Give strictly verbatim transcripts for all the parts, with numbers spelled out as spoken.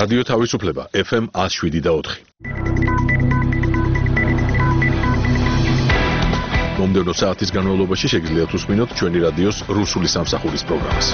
რადიო თავისუფლება ეფ ემ one oh seven და four. მომდევნო საათის განმავლობაში შეგიძლიათ უსმინოთ ჩვენი რადიოს რუსული სამსახურის პროგრამას.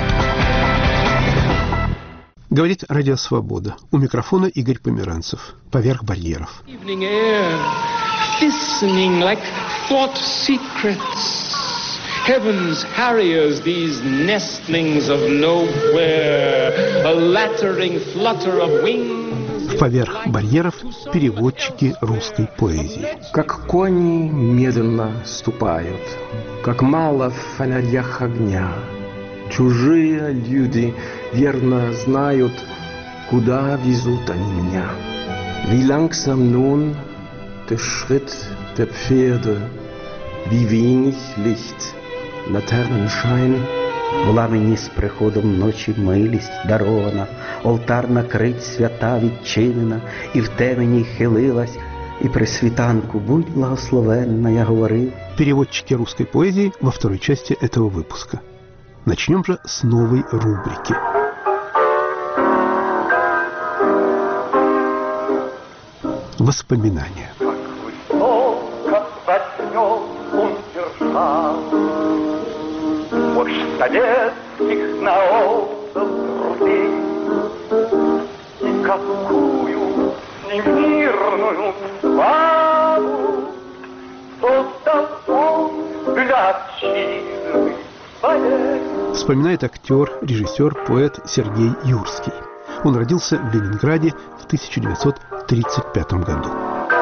Говорит Радио Свобода. У микрофона Игорь Померанцев. Поверх барьеров. Evening air, listening like thought secrets. Heaven's harriers, these nestlings of nowhere, a lattering flutter of wings. Поверх барьеров переводчики русской поэзии. Как кони медленно ступают, как мало в фонарях огня. Чужие люди верно знают, куда везут они меня. Wie langsam nun der Schritt der Pferde, wie wenig Licht, Laternenschein. Була мені з приходом ночі милість дарована, олтар накрить, свята відчинена, і в темені хилилась, і при світанку будь благословенна, я говорив. Переводчики русской поэзии во второй части этого выпуска. Начнем же с новой рубрики. Воспоминания. Советских наотов друзей, и какую всемирную славу создал он для отчизны своей. Вспоминает актер, режиссер, поэт Сергей Юрский. Он родился в Ленинграде в тысяча девятьсот тридцать пятом году.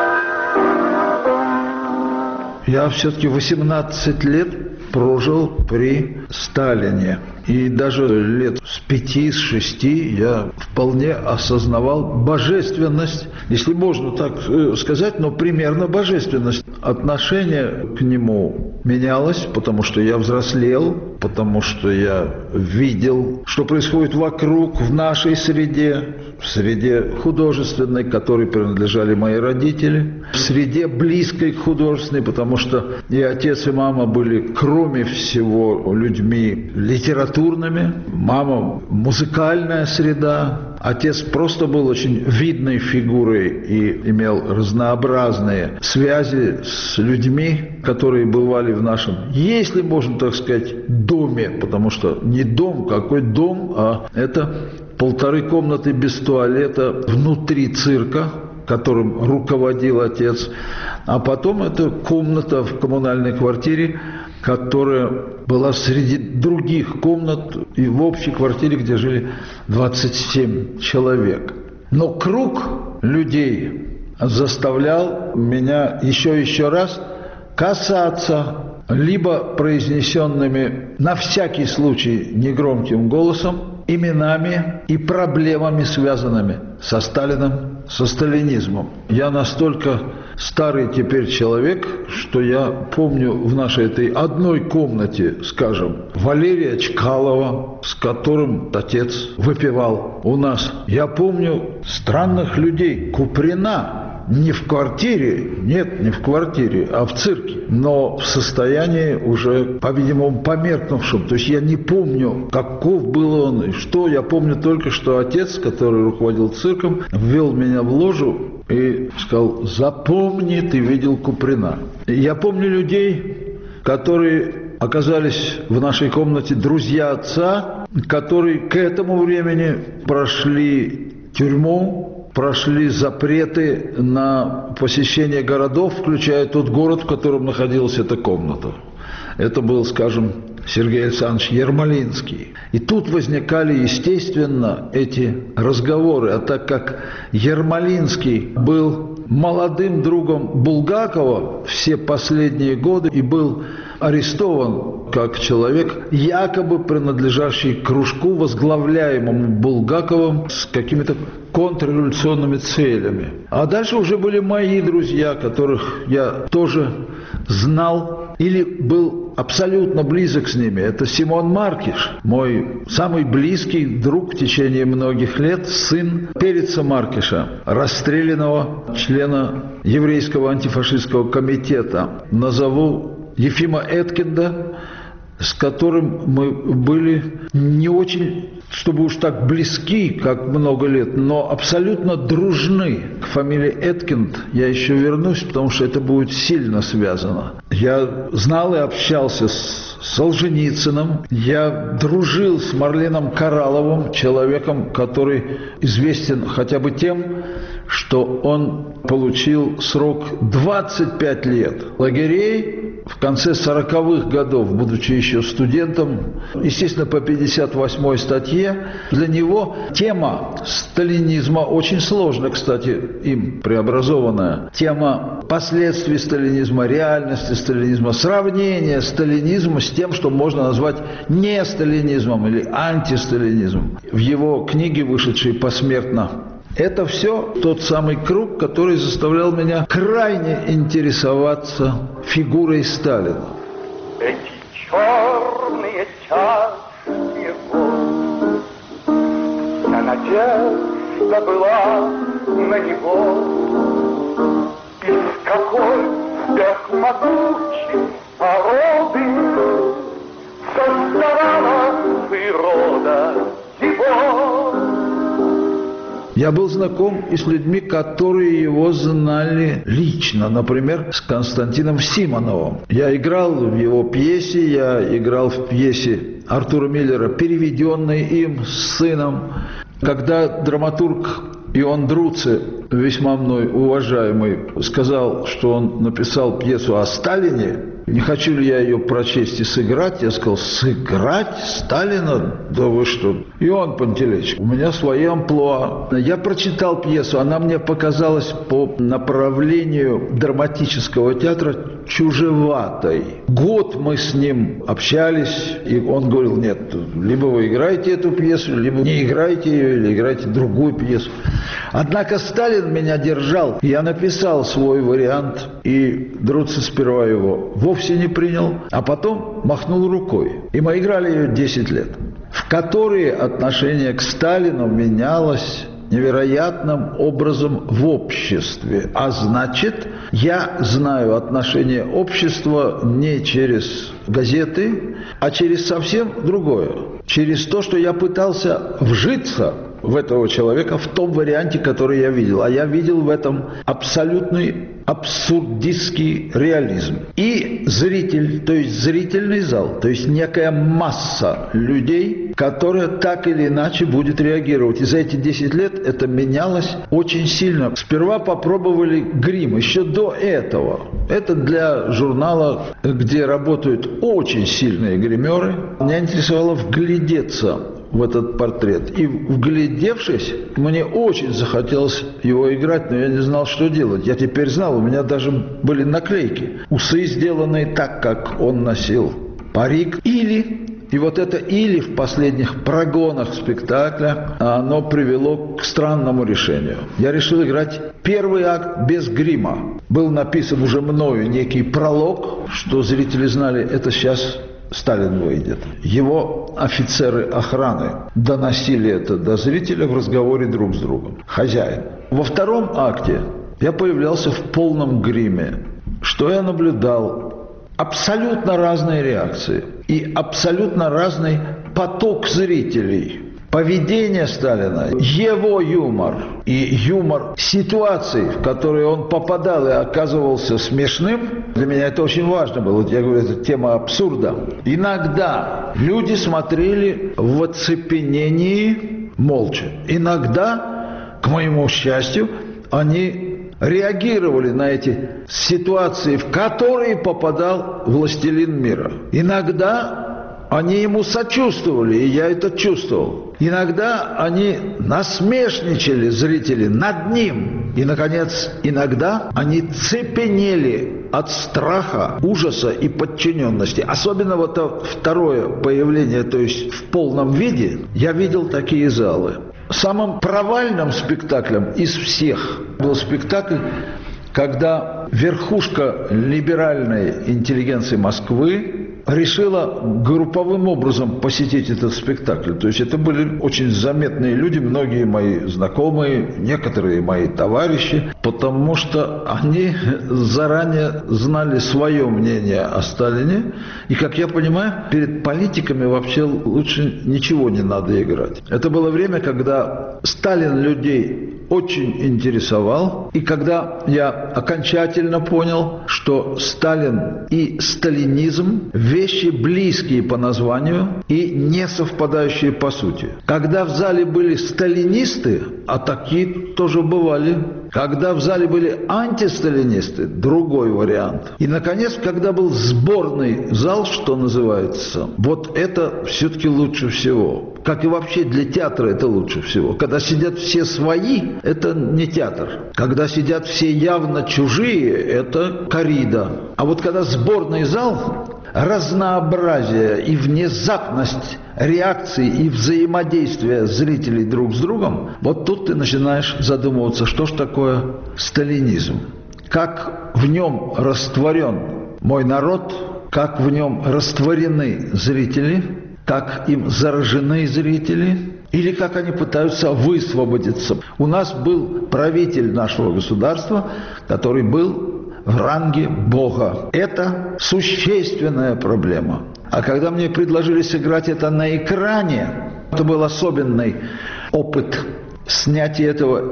Я все-таки восемнадцать лет прожил при Сталине. И даже лет с пяти, с шести я вполне осознавал божественность, если можно так сказать, но примерно божественность. Отношение к нему менялось, потому что я взрослел, потому что я видел, что происходит вокруг, в нашей среде, в среде художественной, которой принадлежали мои родители, в среде близкой к художественной, потому что и отец, и мама были, кроме всего, людьми литературными. Мама – музыкальная среда. Отец просто был очень видной фигурой и имел разнообразные связи с людьми, которые бывали в нашем, если можно так сказать, доме, потому что не дом, какой дом, а это полторы комнаты без туалета внутри цирка, которым руководил отец, а потом это комната в коммунальной квартире, которая была среди других комнат и в общей квартире, где жили двадцать семь человек. Но круг людей заставлял меня еще и еще раз касаться либо произнесенными на всякий случай негромким голосом именами и проблемами, связанными со Сталиным, со сталинизмом. Я настолько старый теперь человек, что я помню в нашей этой одной комнате, скажем, Валерия Чкалова, с которым отец выпивал у нас. Я помню странных людей, Куприна. Не в квартире, нет, не в квартире, а в цирке, но в состоянии уже, по-видимому, померкнувшем. То есть я не помню, каков был он и что. Я помню только, что отец, который руководил цирком, ввел меня в ложу и сказал: запомни, ты видел Куприна. И я помню людей, которые оказались в нашей комнате, друзья отца, которые к этому времени прошли тюрьму, прошли запреты на посещение городов, включая тот город, в котором находилась эта комната. Это был, скажем, Сергей Александрович Ермолинский. И тут возникали, естественно, эти разговоры. А так как Ермолинский был молодым другом Булгакова все последние годы и был арестован как человек, якобы принадлежащий кружку, возглавляемому Булгаковым с какими-то контрреволюционными целями. А дальше уже были мои друзья, которых я тоже знал или был абсолютно близок с ними. Это Симон Маркиш, мой самый близкий друг в течение многих лет, сын Переца Маркиша, расстрелянного члена еврейского антифашистского комитета. Назову Ефима Эткинда, с которым мы были не очень, чтобы уж так близки, как много лет, но абсолютно дружны. К фамилии Эткинд я еще вернусь, потому что это будет сильно связано. Я знал и общался с Солженицыным, я дружил с Марленом Коралловым, человеком, который известен хотя бы тем, что он получил срок двадцать пять лет лагерей в конце сороковых годов, будучи еще студентом, естественно, по пятьдесят восьмой статье. Для него тема сталинизма очень сложная, кстати, им преобразованная. Тема последствий сталинизма, реальности сталинизма, сравнение сталинизма с тем, что можно назвать не сталинизмом или антисталинизмом. В его книге, вышедшей посмертно, это все тот самый круг, который заставлял меня крайне интересоваться фигурой Сталина. Эти черные чашки вод, вся надежда была на него. Из какой сверхмогучей породы создавала природа его. Я был знаком и с людьми, которые его знали лично. Например, с Константином Симоновым. Я играл в его пьесе, я играл в пьесе Артура Миллера, переведенной им с сыном. Когда драматург Иоанн Друци, весьма мной уважаемый, сказал, что он написал пьесу о Сталине, не хочу ли я ее прочесть и сыграть, я сказал: сыграть Сталина? Да вы что? Иоанн Пантелеич, у меня свои амплуа. Я прочитал пьесу, она мне показалась по направлению драматического театра чужеватой. Год мы с ним общались, и он говорил: нет, либо вы играете эту пьесу, либо не играете ее, или играете другую пьесу. Однако Сталин меня держал. Я написал свой вариант, и Друци сперва его вовсе не принял, а потом махнул рукой. И мы играли ее десять лет, в которые отношение к Сталину менялось невероятным образом в обществе. А значит, я знаю отношение общества не через газеты, а через совсем другое. Через то, что я пытался вжиться в этого человека в том варианте, который я видел. А я видел в этом абсолютный абсурдистский реализм. И зритель, то есть зрительный зал, то есть некая масса людей, которая так или иначе будет реагировать. И за эти десять лет это менялось очень сильно. Сперва попробовали грим, еще до этого. Это для журнала, где работают очень сильные гримеры. Меня интересовало вглядеться в этот портрет. И вглядевшись, мне очень захотелось его играть, но я не знал, что делать. Я теперь знал, у меня даже были наклейки. Усы, сделанные так, как он носил. Парик. Или, и вот это или в последних прогонах спектакля, оно привело к странному решению. Я решил играть первый акт без грима. Был написан уже мною некий пролог, что зрители знали, это сейчас Сталин выйдет. Его офицеры охраны доносили это до зрителя в разговоре друг с другом. Хозяин. Во втором акте я появлялся в полном гриме. Что я наблюдал? Абсолютно разные реакции и абсолютно разный поток зрителей. Поведение Сталина, его юмор и юмор ситуаций, в которые он попадал и оказывался смешным, для меня это очень важно было. Вот я говорю, это тема абсурда. Иногда люди смотрели в оцепенении молча. Иногда, к моему счастью, они реагировали на эти ситуации, в которые попадал властелин мира. Иногда они ему сочувствовали, и я это чувствовал. Иногда они насмешничали, зрители, над ним. И, наконец, иногда они цепенели от страха, ужаса и подчиненности. Особенно вот это второе появление, то есть в полном виде, я видел такие залы. Самым провальным спектаклем из всех был спектакль, когда верхушка либеральной интеллигенции Москвы решила групповым образом посетить этот спектакль. То есть это были очень заметные люди, многие мои знакомые, некоторые мои товарищи, потому что они заранее знали свое мнение о Сталине. И, как я понимаю, перед политиками вообще лучше ничего не надо играть. Это было время, когда Сталин людей очень интересовал, и когда я окончательно понял, что Сталин и сталинизм – вещи близкие по названию и не совпадающие по сути. Когда в зале были сталинисты, а такие тоже бывали, когда в зале были антисталинисты, другой вариант. И, наконец, когда был сборный зал, что называется, вот это все-таки лучше всего. Как и вообще для театра это лучше всего. Когда сидят все свои, это не театр. Когда сидят все явно чужие, это коррида. А вот когда сборный зал, разнообразие и внезапность реакции и взаимодействия зрителей друг с другом, вот тут ты начинаешь задумываться, что ж такое сталинизм. Как в нем растворен мой народ, как в нем растворены зрители, как им заражены зрители, или как они пытаются высвободиться. У нас был правитель нашего государства, который был в ранге Бога. Это существенная проблема. А когда мне предложили сыграть это на экране, это был особенный опыт снятия этого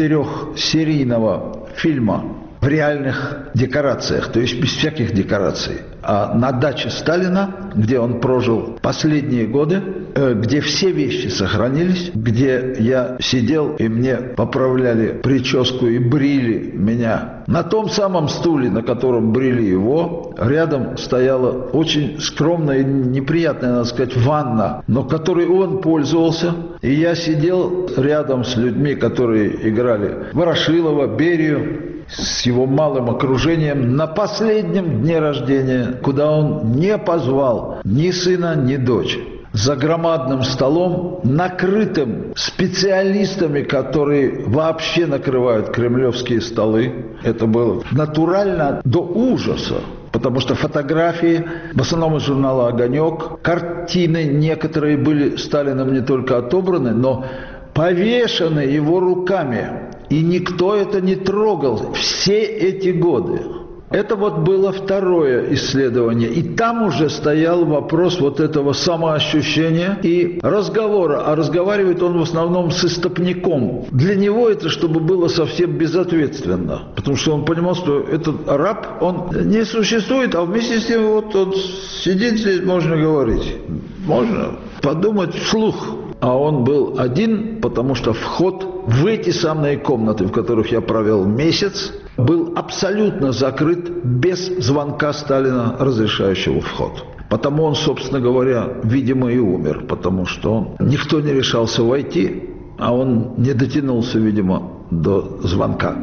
четырехсерийного фильма в реальных декорациях, то есть без всяких декораций. А на даче Сталина, где он прожил последние годы, где все вещи сохранились, где я сидел и мне поправляли прическу и брили меня. На том самом стуле, на котором брили его, рядом стояла очень скромная и неприятная, надо сказать, ванна, но которой он пользовался. И я сидел рядом с людьми, которые играли Ворошилова, Берию, с его малым окружением на последнем дне рождения, куда он не позвал ни сына, ни дочь. За громадным столом, накрытым специалистами, которые вообще накрывают кремлевские столы. Это было натурально до ужаса. Потому что фотографии, в основном из журнала «Огонек», картины некоторые были Сталином не только отобраны, но повешены его руками. И никто это не трогал все эти годы. Это вот было второе исследование. И там уже стоял вопрос вот этого самоощущения и разговора. А разговаривает он в основном с истопником. Для него это, чтобы было совсем безответственно. Потому что он понимал, что этот раб, он не существует, а вместе с тем вот он сидит здесь, можно говорить. Можно подумать вслух. А он был один, потому что вход в эти самые комнаты, в которых я провел месяц, был абсолютно закрыт без звонка Сталина, разрешающего вход. Потому он, собственно говоря, видимо, и умер, потому что он, никто не решался войти, а он не дотянулся, видимо, до звонка.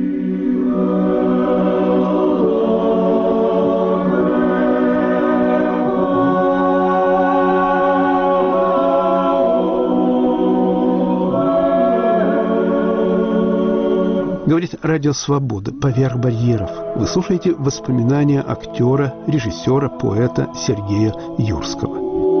Говорит Радио Свобода «Поверх барьеров». Вы слушаете воспоминания актера, режиссера, поэта Сергея Юрского.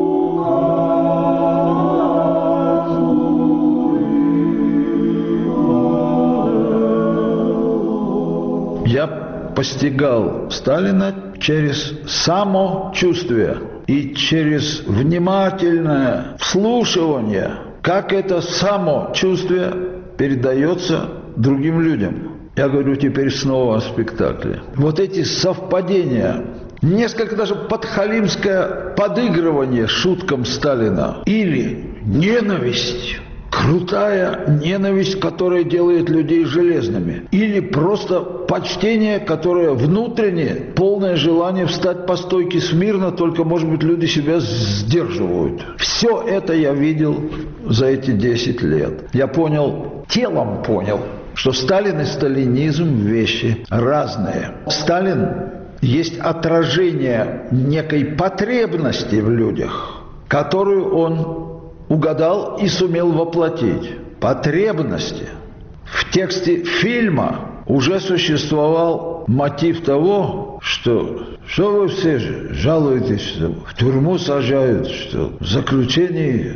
Я постигал Сталина через самочувствие и через внимательное вслушивание, как это самочувствие передается другим людям. Я говорю теперь снова о спектакле. Вот эти совпадения, несколько даже подхалимское подыгрывание шуткам Сталина или ненависть, крутая ненависть, которая делает людей железными, или просто почтение, которое внутренне, полное желание встать по стойке смирно, только, может быть, люди себя сдерживают. Все это я видел за эти десять лет. Я понял, телом понял, что Сталин и сталинизм – вещи разные. Сталин есть отражение некой потребности в людях, которую он угадал и сумел воплотить. Потребности. В тексте фильма уже существовал мотив того, что, что вы все жалуетесь, что в тюрьму сажают, что в заключении.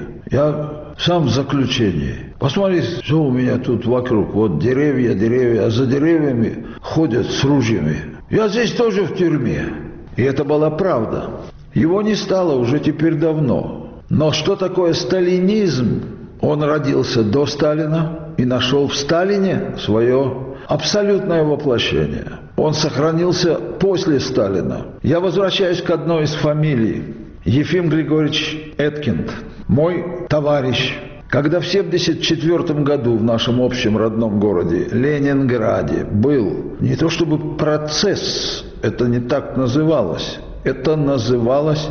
Я сам в заключении. Посмотрите, что у меня тут вокруг. Вот деревья, деревья, а за деревьями ходят с ружьями. Я здесь тоже в тюрьме. И это была правда. Его не стало уже теперь давно. Но что такое сталинизм? Он родился до Сталина и нашел в Сталине свое абсолютное воплощение. Он сохранился после Сталина. Я возвращаюсь к одной из фамилий. Ефим Григорьевич Эткинд, мой товарищ. Когда в семьдесят четвёртом году в нашем общем родном городе Ленинграде был не то чтобы процесс, это не так называлось, это называлось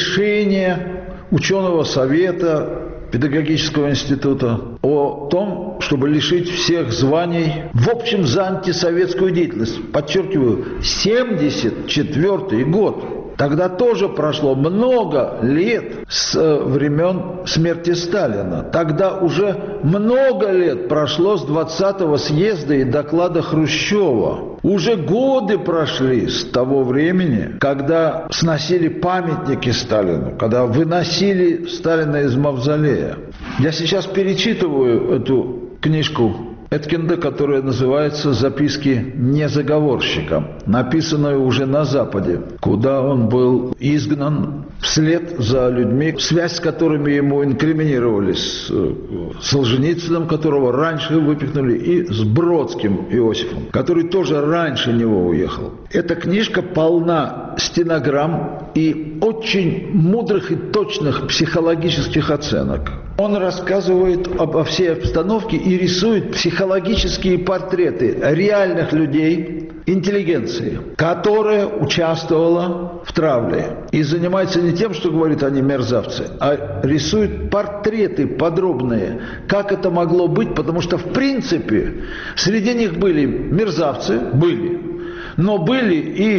решение ученого совета педагогического института о том, чтобы лишить всех званий, в общем, за антисоветскую деятельность. Подчеркиваю, семьдесят четвёртый год. Тогда тоже прошло много лет с времен смерти Сталина. Тогда уже много лет прошло с двадцатого съезда и доклада Хрущева. Уже годы прошли с того времени, когда сносили памятники Сталину, когда выносили Сталина из мавзолея. Я сейчас перечитываю эту книжку Эткинда, которая называется «Записки незаговорщика», написанную уже на Западе, куда он был изгнан вслед за людьми, связь с которыми ему инкриминировались, с Солженицыным, которого раньше выпихнули, и с Бродским Иосифом, который тоже раньше него уехал. Эта книжка полна стенограмм и очень мудрых и точных психологических оценок. Он рассказывает обо всей обстановке и рисует психологические портреты реальных людей, интеллигенции, которая участвовала в травле. И занимается не тем, что говорит они мерзавцы, а рисует портреты подробные, как это могло быть, потому что в принципе среди них были мерзавцы, были, но были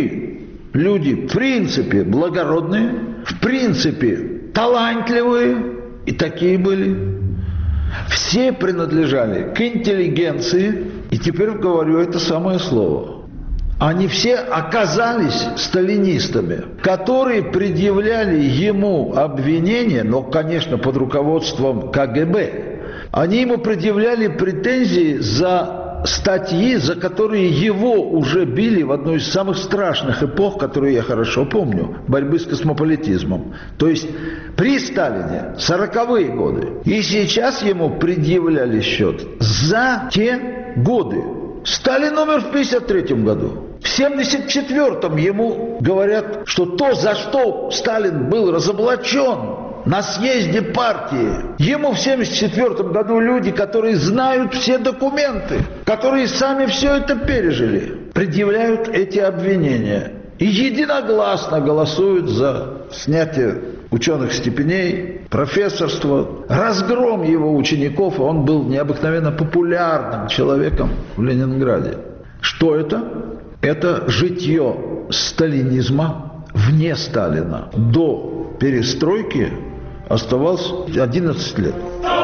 и люди в принципе благородные, в принципе талантливые, и такие были. Все принадлежали к интеллигенции, и теперь говорю это самое слово. Они все оказались сталинистами, которые предъявляли ему обвинения, но, конечно, под руководством ка гэ бэ. Они ему предъявляли претензии за статьи, за которые его уже били в одну из самых страшных эпох, которые я хорошо помню, борьбы с космополитизмом. То есть при Сталине, сороковые годы. И сейчас ему предъявляли счет за те годы. Сталин умер в пятьдесят третьем году. В семьдесят четвёртом ему говорят, что то, за что Сталин был разоблачен на съезде партии, ему в семьдесят четвёртом году люди, которые знают все документы, которые сами все это пережили, предъявляют эти обвинения и единогласно голосуют за снятие ученых степеней, профессорство, разгром его учеников. Он был необыкновенно популярным человеком в Ленинграде. Что это? Это житье сталинизма вне Сталина. До перестройки оставалось одиннадцать лет.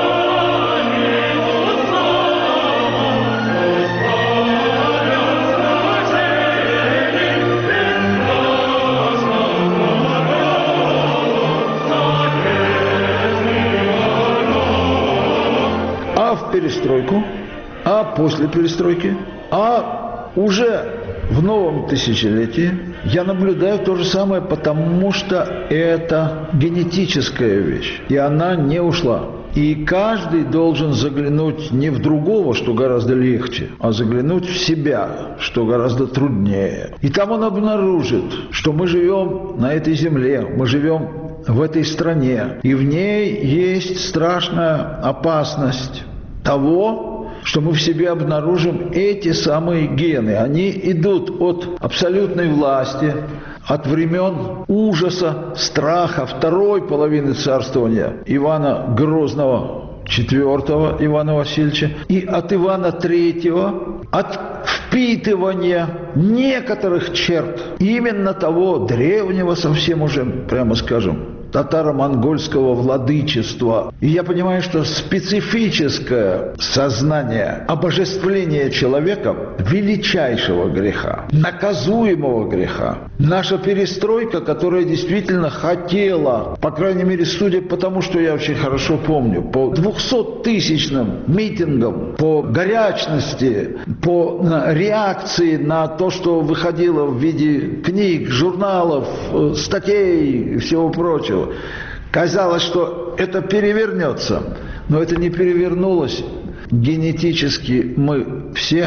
А в перестройку, а после перестройки, а уже в новом тысячелетии я наблюдаю то же самое, потому что это генетическая вещь, и она не ушла. И каждый должен заглянуть не в другого, что гораздо легче, а заглянуть в себя, что гораздо труднее. И там он обнаружит, что мы живем на этой земле, мы живем в этой стране, и в ней есть страшная опасность того, что мы в себе обнаружим эти самые гены. Они идут от абсолютной власти, от времен ужаса, страха второй половины царствования Ивана Грозного, четвертого Ивана Васильевича, и от Ивана Третьего, от впитывание некоторых черт именно того древнего, совсем уже, прямо скажем, татаро-монгольского владычества. И я понимаю, что специфическое сознание обожествления человека величайшего греха, наказуемого греха. Наша перестройка, которая действительно хотела, по крайней мере, судя по тому, что я очень хорошо помню, по двухсоттысячным митингам, по горячности, по реакции на то, что выходило в виде книг, журналов, статей и всего прочего, казалось, что это перевернется, но это не перевернулось. Генетически мы все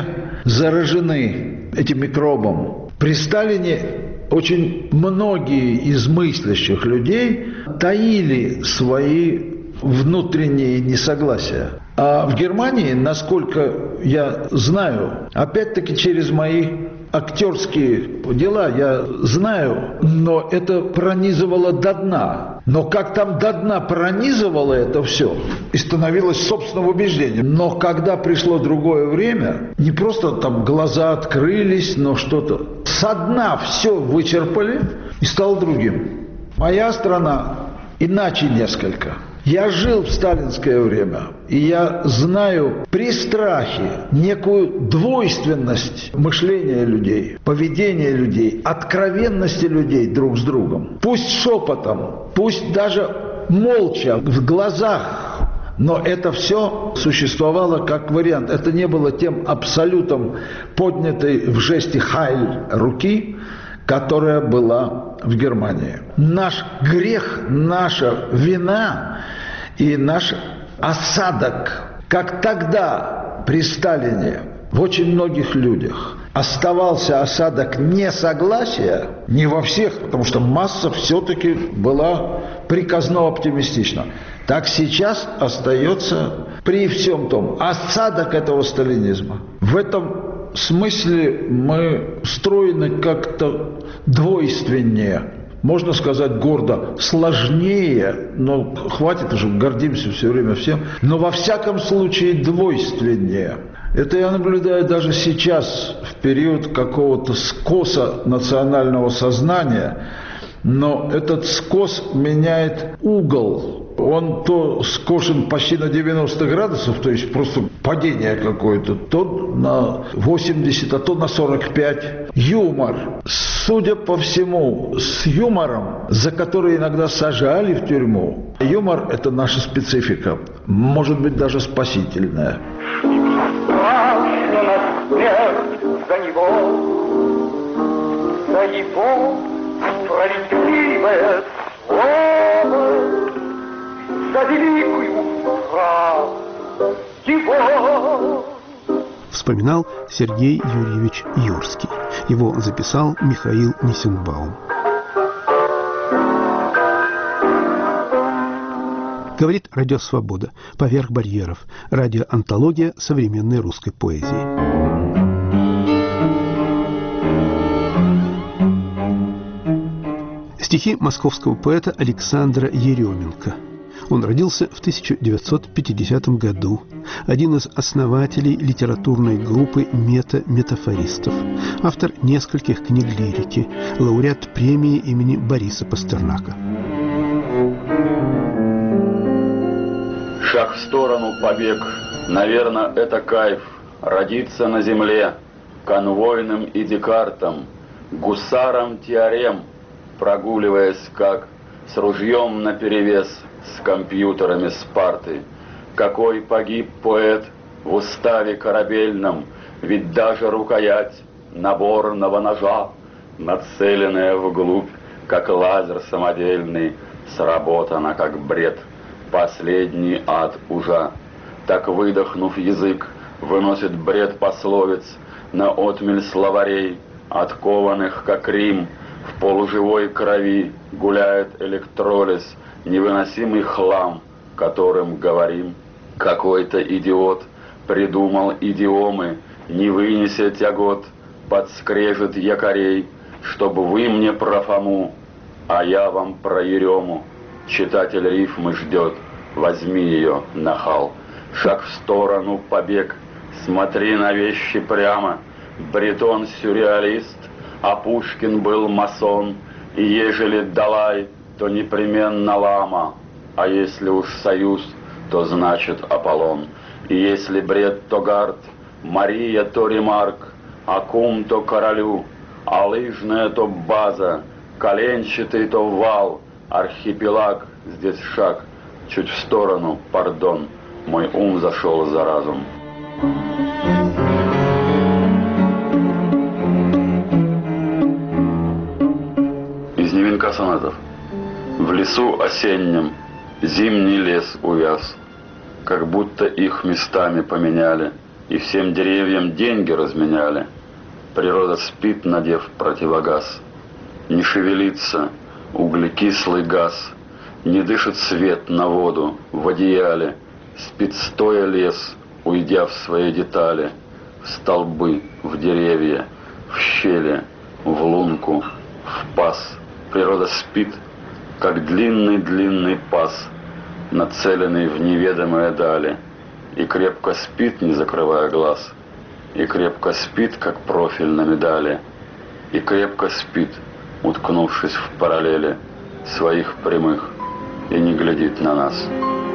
заражены этим микробом. При Сталине очень многие из мыслящих людей таили свои внутренние несогласия. А в Германии, насколько я знаю, опять-таки через мои актерские дела я знаю, но это пронизывало до дна. Но как там до дна пронизывало это все и становилось собственным убеждением. Но когда пришло другое время, не просто там глаза открылись, но что-то со дна все вычерпали и стало другим. Моя страна иначе несколько. Я жил в сталинское время, и я знаю при страхе некую двойственность мышления людей, поведения людей, откровенности людей друг с другом. Пусть шепотом, пусть даже молча, в глазах, но это все существовало как вариант. Это не было тем абсолютом поднятой в жесте «Хайль» руки, которая была в Германии. Наш грех, наша вина и наш осадок, как тогда при Сталине в очень многих людях оставался осадок несогласия, не во всех, потому что масса все-таки была приказно оптимистична. Так сейчас остается при всем том осадок этого сталинизма. В этом в смысле мы устроены как-то двойственнее, можно сказать гордо, сложнее, но хватит уже, гордимся все время всем, но во всяком случае двойственнее. Это я наблюдаю даже сейчас, в период какого-то скоса национального сознания, но этот скос меняет угол. Он то скошен почти на девяносто градусов, то есть просто падение какое-то, то на восемьдесят, а то на сорок пять. Юмор. Судя по всему, с юмором, за который иногда сажали в тюрьму, юмор – это наша специфика, может быть, даже спасительная. Страшна смерть за него, за его справедливое слово, за великую правду его. Вспоминал Сергей Юрьевич Юрский. Его записал Михаил Нисенбаум. Говорит Радио Свобода. Поверх барьеров. Радиоантология современной русской поэзии. Стихи московского поэта Александра Еременко. Он родился в тысяча девятьсот пятидесятом году. Один из основателей литературной группы мета-метафористов. Автор нескольких книг лирики. Лауреат премии имени Бориса Пастернака. Шаг в сторону, побег. Наверное, это кайф. Родиться на земле. Конвойным и Декартом. Гусаром теорем. Прогуливаясь как с ружьем наперевес, с компьютерами Спарты. Какой погиб поэт в уставе корабельном, ведь даже рукоять наборного ножа, нацеленная вглубь, как лазер самодельный, сработана как бред, последний ад ужа. Так, выдохнув язык, выносит бред пословиц на отмель словарей, откованных как Рим. В полуживой крови гуляет электролиз, невыносимый хлам, которым говорим. Какой-то идиот придумал идиомы, не вынеся тягот, подскрежет якорей, чтобы вы мне про Фому, а я вам про Ерему. Читатель рифмы ждет, возьми ее, нахал. Шаг в сторону, побег, смотри на вещи прямо, Бретон сюрреалист, а Пушкин был масон. И ежели Далай, то непременно лама, а если уж союз, то значит Аполлон. И если бред, то Гард, Мария, то Ремарк, а кум, то королю, а лыжная, то база, коленчатый, то вал, архипелаг, здесь шаг, чуть в сторону, пардон, мой ум зашел за разум. Из Невинка сонетов. В лесу осеннем зимний лес увяз, как будто их местами поменяли, и всем деревьям деньги разменяли. Природа спит, надев противогаз. Не шевелится углекислый газ, не дышит свет на воду в одеяле. Спит стоя лес, уйдя в свои детали, в столбы, в деревья, в щели, в лунку, в паз. Природа спит, как длинный-длинный паз, нацеленный в неведомые дали, и крепко спит, не закрывая глаз, и крепко спит, как профиль на медали, и крепко спит, уткнувшись в параллели своих прямых, и не глядит на нас.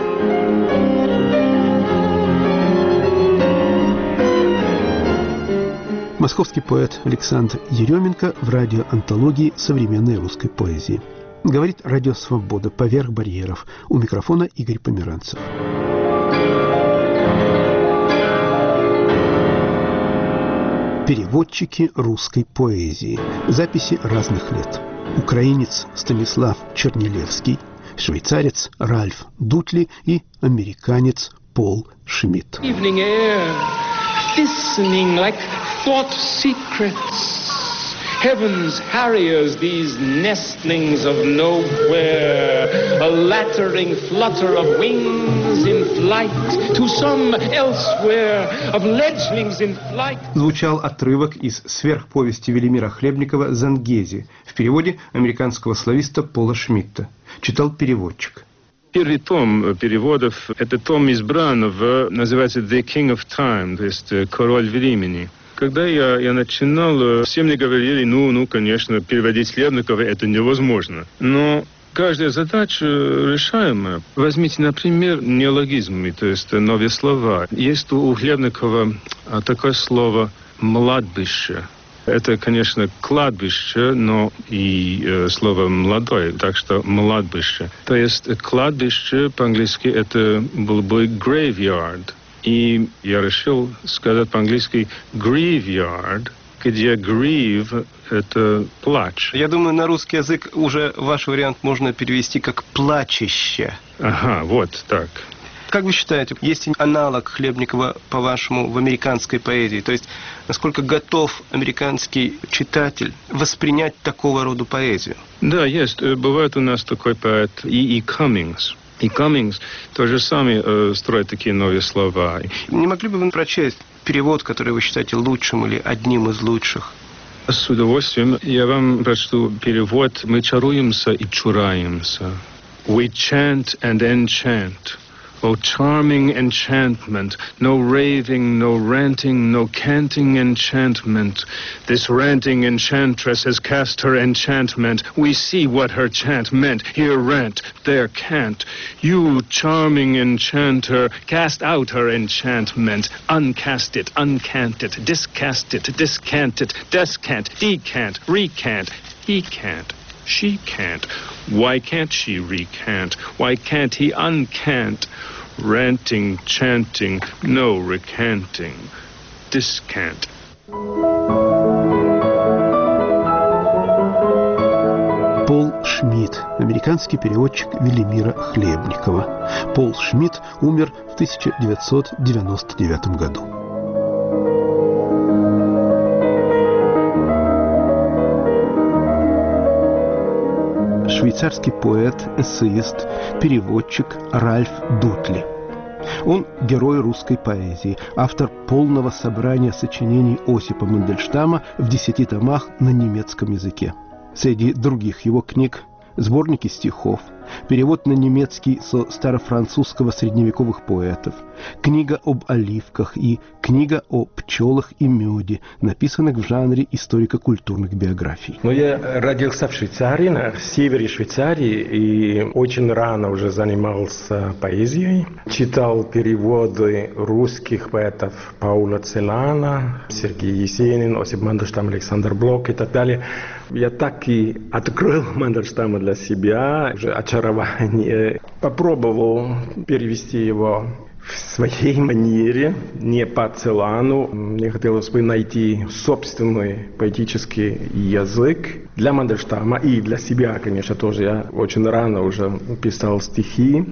Московский поэт Александр Еременко в радиоантологии современной русской поэзии. Говорит Радио Свобода поверх барьеров. У микрофона Игорь Померанцев. Переводчики русской поэзии. Записи разных лет. Украинец Станислав Чернилевский, швейцарец Ральф Дутли и американец Пол Шмидт. Evening air, listening like thought secrets. Heaven's harriers, these nestlings of nowhere, a lattering flutter of wings in flight to some elsewhere, of fledglings in flight. Звучал отрывок из сверхповести Велимира Хлебникова «Зангези» в переводе американского слависта Пола Шмидта. Читал переводчик. Первый том переводов – это том избранного, называется «The King of Time», то есть «Король времени». Когда я, я начинал, все мне говорили, ну, ну, конечно, переводить Хлебникова это невозможно. Но каждая задача решаемая. Возьмите, например, неологизмы, то есть новые слова. Есть у Хлебникова такое слово «младбище». Это, конечно, кладбище, но и э, слово «молодой», так что «младбище». То есть кладбище по-английски это был бы «graveyard». И я решил сказать по-английски graveyard, где grieve – это плач. Я думаю, на русский язык уже ваш вариант можно перевести как «плачище». Ага, вот так. Как вы считаете, есть аналог Хлебникова, по-вашему, в американской поэзии? То есть, насколько готов американский читатель воспринять такого рода поэзию? Да, есть. Бывает у нас такой поэт И. И. Каммингс. И Каммингс тоже сами э, строит такие новые слова. Не могли бы вы прочесть перевод, который вы считаете лучшим или одним из лучших? С удовольствием. Я вам прочту перевод. Мы чаруемся и чураемся. We chant and enchant. Oh, charming enchantment, no raving, no ranting, no canting enchantment. This ranting enchantress has cast her enchantment. We see what her chant meant. Here rant, there cant. You, charming enchanter, cast out her enchantment. Uncast it, uncant it, discast it, discant it, descant, decant, recant. He can't. She can't. Why can't she recant? Why can't he uncant? Ranting, chanting, no recanting. Discant. Пол Шмидт, американский переводчик Велимира Хлебникова. Пол Шмидт умер в тысяча девятьсот девяносто девятом году. Швейцарский поэт, эссеист, переводчик Ральф Дутли. Он герой русской поэзии, автор полного собрания сочинений Осипа Мандельштама в десяти томах на немецком языке. Среди других его книг сборники стихов, перевод на немецкий со старофранцузского средневековых поэтов, книга об оливках и книга о пчелах и меде, написанных в жанре историко-культурных биографий. Ну, я родился в Швейцарии, на севере Швейцарии, и очень рано уже занимался поэзией. Читал переводы русских поэтов Пауля Целана, Сергей Есенин, Осип Мандельштам, Александр Блок и так далее. Я так и открыл Мандельштама для себя, уже очарование. Попробовал перевести его в своей манере, не по Целану. Мне хотелось бы найти собственный поэтический язык для Мандельштама и для себя, конечно, тоже. Я очень рано уже писал стихи.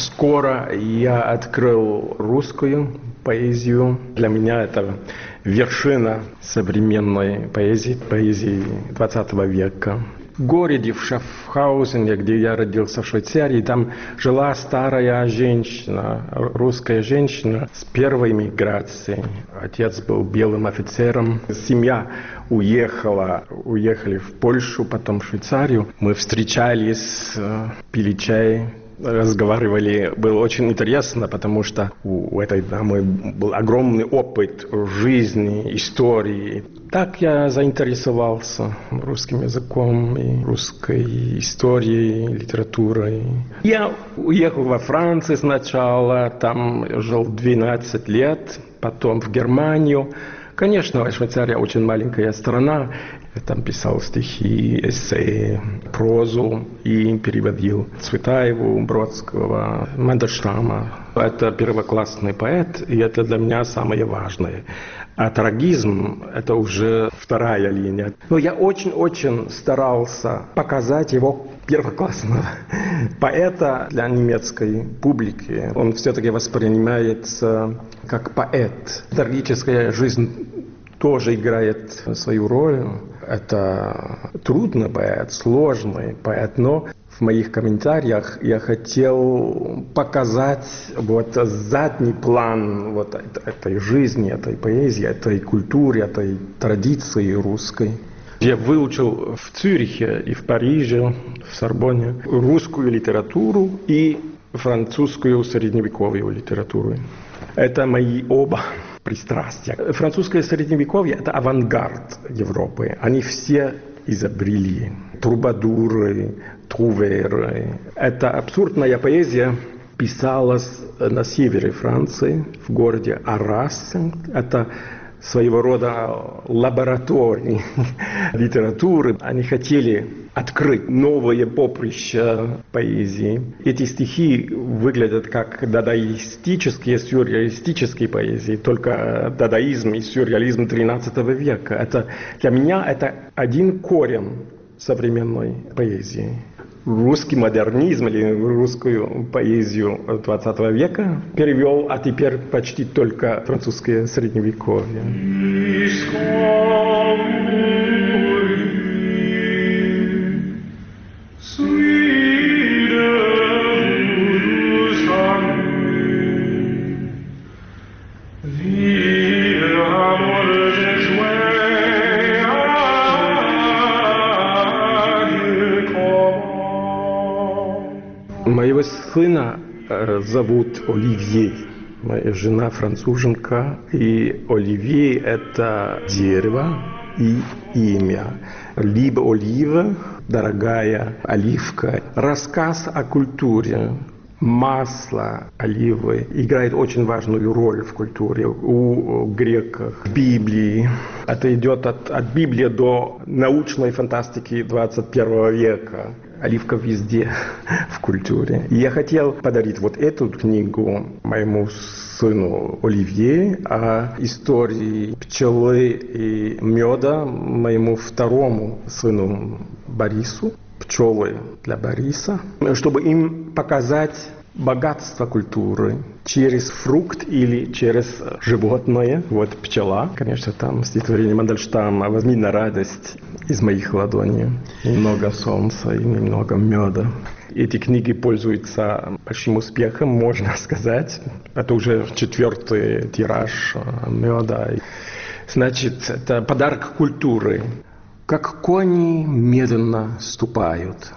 Скоро я открыл русскую поэзию. Для меня это вершина современной поэзии, поэзии двадцатого века. В городе, в Шафхаузене, где я родился в Швейцарии, там жила старая женщина, русская женщина с первой миграцией. Отец был белым офицером. Семья уехала, уехали в Польшу, потом в Швейцарию. Мы встречались, пили чай, разговаривали. Было очень интересно, потому что у этой дамы был огромный опыт жизни, истории. Так я заинтересовался русским языком и русской историей, литературой. Я уехал во Францию сначала, там жил двенадцать лет, потом в Германию. Конечно, Швейцария очень маленькая страна. Я там писал стихи, эссе, прозу и переводил Цветаеву, Бродского, Мандельштама. Это первоклассный поэт, и это для меня самое важное. А трагизм – это уже вторая линия. Но я очень-очень старался показать его первоклассного поэта для немецкой публики. Он все-таки воспринимается как поэт. Трагическая жизнь тоже играет свою роль. Это трудный поэт, сложный поэт, но в моих комментариях я хотел показать вот задний план вот этой жизни, этой поэзии, этой культуры, этой традиции русской. Я выучил в Цюрихе и в Париже, в Сорбонне, русскую литературу и французскую средневековую литературу. Это мои оба пристрастия. Французское средневековье – это авангард Европы. Они все изобрели. Трубадуры, труверы. Это абсурдная поэзия писалась на севере Франции, в городе Аррас. Это своего рода лаборатории литературы. Они хотели открыть новое поприще поэзии. Эти стихи выглядят как дадаистические, сюрреалистические поэзии, только дадаизм и сюрреализм тринадцатого века. Это, для меня это один корень современной поэзии. Русский модернизм или русскую поэзию двадцатого века перевел, а теперь почти только французское средневековье. Моего сына зовут Оливье. Моя жена француженка. И Оливье – это дерево и имя. Либо олива, дорогая оливка. Рассказ о культуре. Масло оливы играет очень важную роль в культуре. У греков, в Библии. Это идет от, от Библии до научной фантастики двадцать первого века. Оливка везде в культуре. И я хотел подарить вот эту книгу моему сыну Оливье, а истории пчелы и меда моему второму сыну Борису. Пчелы для Бориса, чтобы им показать богатство культуры через фрукт или через животное. Вот пчела, конечно, там стихотворение Мандельштама «Возьми на радость из моих ладоней». Немного солнца и немного меда. Эти книги пользуются большим успехом, можно сказать. Это уже четвертый тираж меда. Значит, это подарок культуры. Как кони медленно ступают,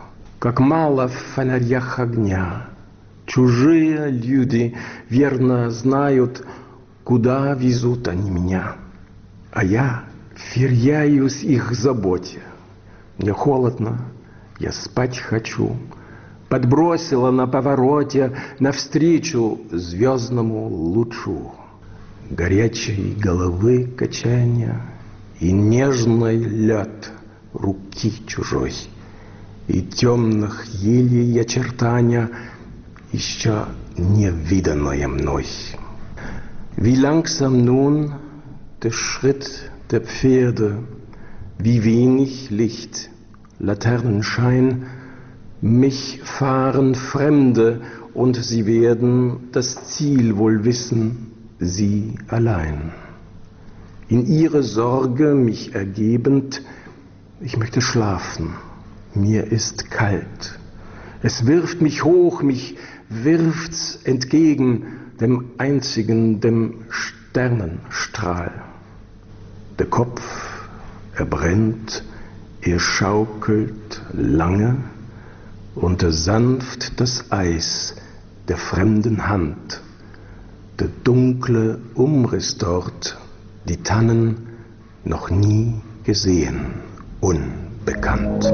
как мало в фонарях огня. Чужие люди верно знают, куда везут они меня. А я веряюсь их заботе. Мне холодно, я спать хочу. Подбросила на повороте навстречу звездному лучу. Горячей головы качания и нежный лед руки чужой, и темных елей очертания еще не виданное мной. Wie langsam nun der Schritt der Pferde, wie wenig Licht, Laternenschein, mich fahren Fremde und sie werden das Ziel wohl wissen, sie allein. In ihre Sorge mich ergebend, ich möchte schlafen, mir ist kalt. Es wirft mich hoch, mich wirft's entgegen, dem einzigen, dem Sternenstrahl. Der Kopf, er brennt, er schaukelt lange, und sanft das Eis der fremden Hand, der dunkle Umriss dort, die Tannen noch nie gesehen, unbekannt.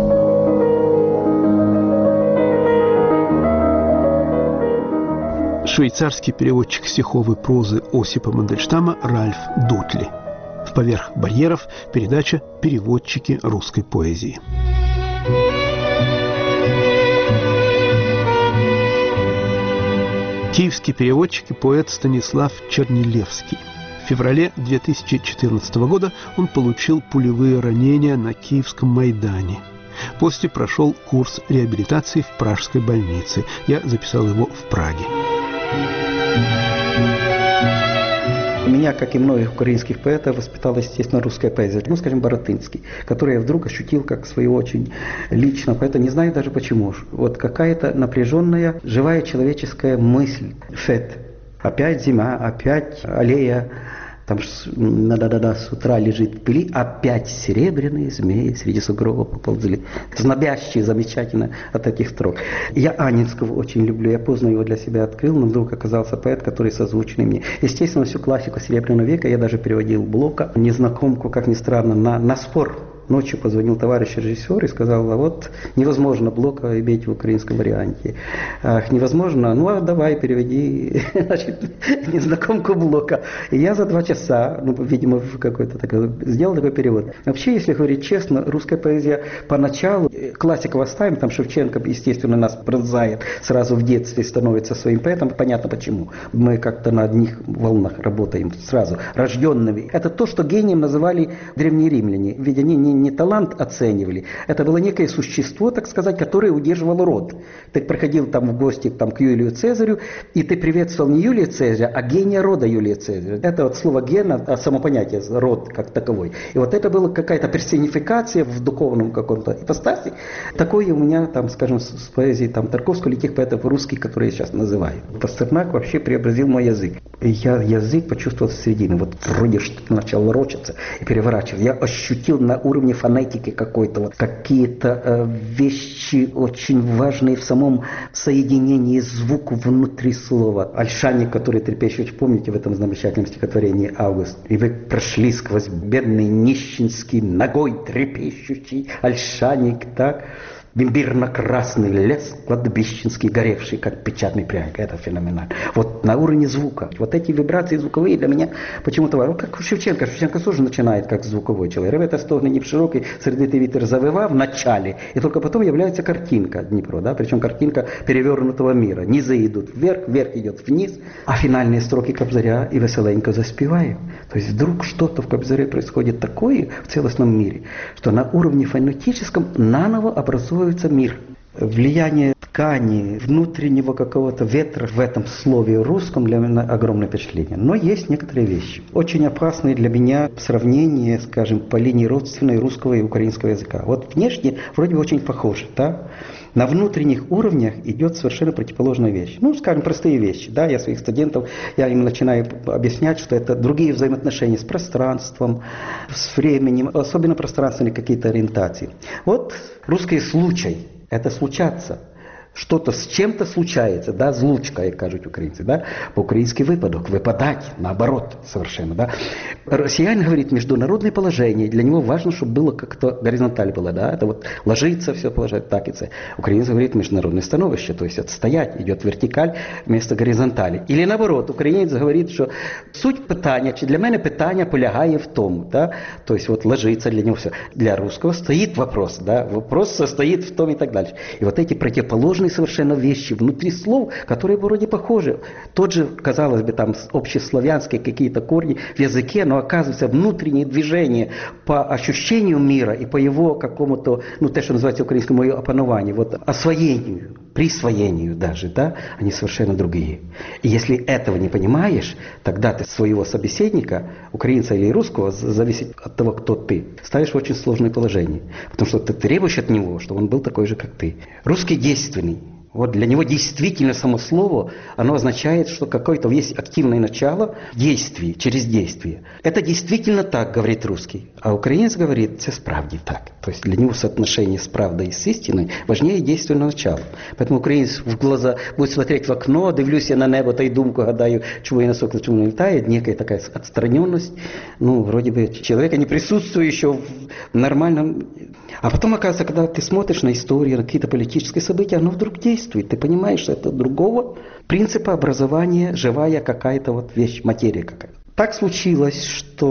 Швейцарский переводчик стихов и прозы Осипа Мандельштама Ральф Дутли. В «Поверх барьеров» передача «Переводчики русской поэзии». Киевский переводчик и поэт Станислав Чернилевский. В феврале две тысячи четырнадцатого года он получил пулевые ранения на Киевском Майдане. После прошел курс реабилитации в Пражской больнице. Я записал его в Праге. Меня, как и многих украинских поэтов, воспитала, естественно, русская поэзия. Ну, скажем, Баратынский, который я вдруг ощутил как свою очень лично поэта. Не знаю даже почему. Вот какая-то напряженная, живая человеческая мысль. Фет. Опять зима, опять аллея. Там да-да-да, с утра лежит в пыли, опять серебряные змеи среди сугробов поползли. Знобящие замечательно от таких строк. Я Анинского очень люблю, я поздно его для себя открыл, но вдруг оказался поэт, который созвучный мне. Естественно, всю классику Серебряного века я даже переводил Блока, незнакомку, как ни странно, на, на спор. Ночью позвонил товарищ режиссер и сказал, а вот невозможно Блока иметь в украинском варианте. Ах, невозможно? Ну, а давай переведи, значит, незнакомку Блока. И я за два часа, ну, видимо, какой-то такой, сделал такой перевод. Вообще, если говорить честно, русская поэзия поначалу, классиков оставим, там Шевченко, естественно, нас пронзает, сразу в детстве становится своим поэтом, понятно почему. Мы как-то на одних волнах работаем сразу, рожденными. Это то, что гением называли древние римляне, ведь они не не талант оценивали, это было некое существо, так сказать, которое удерживало род. Ты приходил там в гости там, к Юлию Цезарю, и ты приветствовал не Юлия Цезаря, а гения рода Юлия Цезаря. Это вот слово гена, само понятие, род как таковой. И вот это была какая-то персонификация в духовном каком-то ипостаси. Такое у меня, там, скажем, с поэзией там, Тарковского или тех поэтов русских, которые я сейчас называю. Пастернак вообще преобразил мой язык. Я язык почувствовал с середины. Вот вроде что-то начал ворочаться и переворачивать. Я ощутил на уровне фонетики какой-то, вот, какие-то э, вещи очень важные в самом соединении звука внутри слова. Ольшанник, который трепещет, помните в этом замечательном стихотворении «Август». И вы прошли сквозь бедный нищенский, ногой трепещущий ольшанник, так? Имбирно-красный лес, кладбищенский, горевший, как печатный пряник. Это феноменально. Вот на уровне звука. Вот эти вибрации звуковые для меня почему-то... Вот как у Шевченко. Шевченко тоже начинает как звуковой человек. «Ревета стогне не в широкий, сердитый ветер завыва» в начале. И только потом является картинка Днепро. Да? Причем картинка перевернутого мира. Низы идут вверх, вверх идет вниз. А финальные строки Кобзаря и веселенько заспеваем. То есть вдруг что-то в Кобзаре происходит такое в целостном мире, что на уровне фонетическом наново образуется мир. Влияние ткани, внутреннего какого-то ветра в этом слове русском для меня огромное впечатление. Но есть некоторые вещи, очень опасные для меня в сравнении, скажем, по линии родственной русского и украинского языка. Вот внешне вроде бы очень похожи, да? На внутренних уровнях идет совершенно противоположная вещь. Ну, скажем, простые вещи. Да? Я своих студентов, я им начинаю объяснять, что это другие взаимоотношения с пространством, с временем, особенно пространственные какие-то ориентации. Вот русский случай. Это случаться. Что-то з чим-то случається, да, злучка, як кажуть українці, да, по-українськи випадок, выпадать, наоборот, совершенно, да. Россиянин говорит международное положение, для него важно, чтобы было как-то горизонталь было, да, это вот ложиться, все положить, так и це. Украинец говорит международное становище, то есть отстоять, идет вертикаль вместо горизонтали. Или наоборот, українець говорит, що суть питання, чи для мене питання полягає в тому, да, то есть вот ложиться для него все. Для русского стоит вопрос, да, вопрос состоит в том и так дальше. И вот эти противоположные совершенно вещи внутри слов, которые вроде похожи. Тот же, казалось бы, там общеславянские какие-то корни в языке, но оказывается внутреннее движение по ощущению мира и по его какому-то, ну, то, что называется украинским мое опанованию, вот освоению, присвоению даже, да, они совершенно другие. И если этого не понимаешь, тогда ты своего собеседника, украинца или русского, зависит от того, кто ты, ставишь в очень сложное положение. Потому что ты требуешь от него, чтобы он был такой же, как ты. Русский действенный. Вот для него действительно само слово, оно означает, что какое-то есть активное начало действий, через действие. Это действительно так, говорит русский. А украинец говорит, это справді так. То есть для него соотношение с правдой и с истиной важнее действенного начала. Поэтому украинец в глаза будет смотреть в окно, дивлюсь я на небо, та й думку гадаю, чего я на сокол, чему не летает, некая такая отстраненность, ну, вроде бы человека не присутствующего в нормальном... А потом, оказывается, когда ты смотришь на историю, на какие-то политические события, оно вдруг действует. Ты понимаешь, что это другого принципа образования, живая какая-то вот вещь, материя какая-то. Так случилось,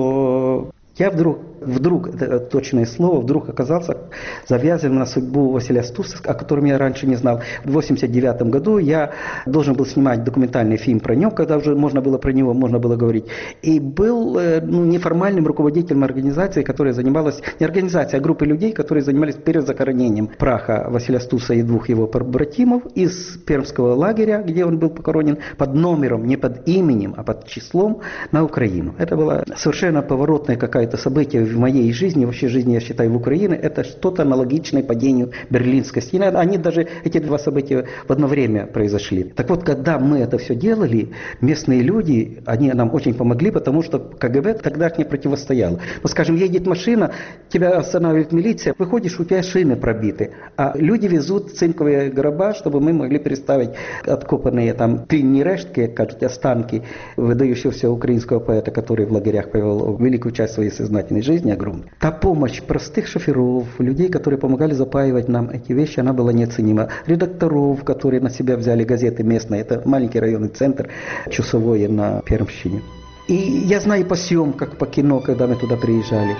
что я вдруг, вдруг, это точное слово, вдруг оказался завязан на судьбу Василия Стуса, о котором я раньше не знал. В восемьдесят девятом году я должен был снимать документальный фильм про него, когда уже можно было про него, можно было говорить. И был ну, неформальным руководителем организации, которая занималась, не организации, а группы людей, которые занимались перезахоронением праха Василия Стуса и двух его побратимов из пермского лагеря, где он был похоронен, под номером, не под именем, а под числом, на Украину. Это было совершенно поворотное какое-то событие в моей жизни, вообще жизни, я считаю, в Украине, это что-то аналогичное падению Берлинской стены. Они даже, эти два события в одно время произошли. Так вот, когда мы это все делали, местные люди, они нам очень помогли, потому что КГБ тогда не противостояло. Вот, скажем, едет машина, тебя останавливает милиция, выходишь, у тебя шины пробиты, а люди везут цинковые гроба, чтобы мы могли представить откопанные там клинні рештки, как кажут, останки выдающегося украинского поэта, который в лагерях провел великую часть своей сознательной жизни, огромной. Та помощь простых шоферов, людей, которые помогали запаивать нам эти вещи, она была неоценима. Редакторов, которые на себя взяли газеты местные, это маленький районный центр, Чусовое на Пермщине. И я знаю по съемках, по кино, когда мы туда приезжали.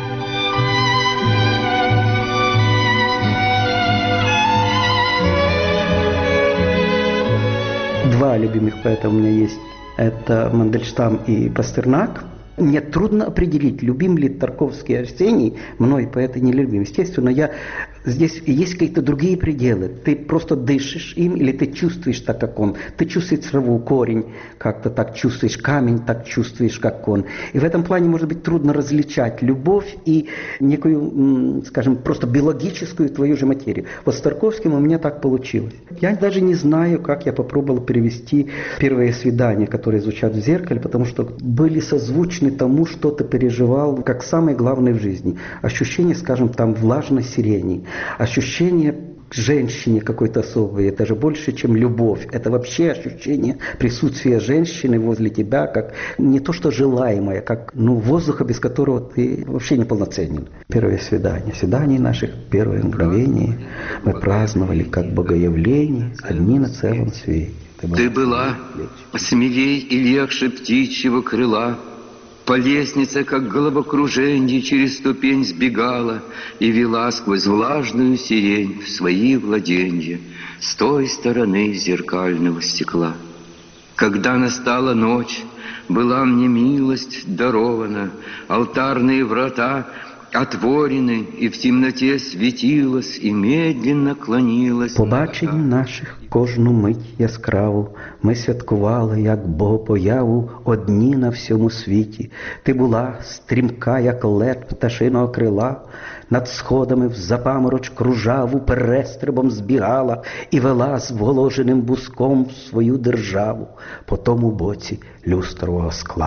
Два любимых поэта у меня есть. Это Мандельштам и Пастернак. Мне трудно определить, любим ли Тарковский Арсений, мной поэт не любим. Естественно, я, здесь есть какие-то другие пределы. Ты просто дышишь им, или ты чувствуешь так, как он. Ты чувствуешь траву, корень, как-то так чувствуешь, камень так чувствуешь, как он. И в этом плане, может быть, трудно различать любовь и некую, скажем, просто биологическую твою же материю. Вот с Тарковским у меня так получилось. Я даже не знаю, как я попробовал перевести «Первое свидание», которые звучат в «Зеркале», потому что были созвучны тому, что ты переживал, как самое главное в жизни. Ощущение, скажем, там влажной сирени, ощущение к женщине какой-то особой, это же больше, чем любовь. Это вообще ощущение присутствия женщины возле тебя, как не то что желаемое, как ну, воздуха, без которого ты вообще неполноценен. Первое свидание. Свидание наших, первое мгновение мы праздновали как богоявление, одни на целом свете. Ты была смелей и легче птичьего крыла, по лестнице, как головокруженье, через ступень сбегала и вела сквозь влажную сирень в свои владенья с той стороны зеркального стекла. Когда настала ночь, была мне милость дарована, алтарные врата отворены, и в темноте светилась и медленно клонилась. Побачень наших кожну мить яскраву ми святкували, як Богопояву, одні на всьому світі. Ти була стрімка, як лед пташиного крила, над сходами в запамороч кружаву перестрибом збігала і вела з вголоженим буском свою державу по тому боці люстрового скла.